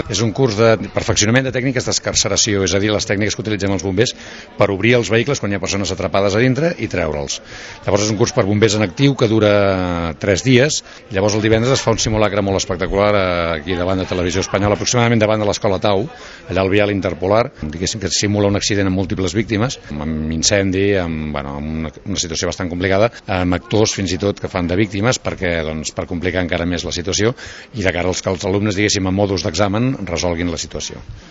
És un curs de perfeccionament de tècniques d'escarceració, és a dir, les tècniques que utilitzem els bombers per obrir els vehicles quan hi ha persones atrapades a dintre i treure'ls. Llavors és un curs per bombers en actiu que dura 3 dies. Llavors el divendres es fa un simulacre molt espectacular aquí davant de Televisió Espanyola, aproximadament davant de l'Escola Tau, allà al vial Interpolar, diguéssim que simula un accident amb múltiples víctimes, amb incendi, amb una situació bastant complicada, amb actors fins i tot que fan de víctimes perquè, per complicar encara més la situació i de cara als que els alumnes, diguéssim, a modus d'examen resolguin la situació.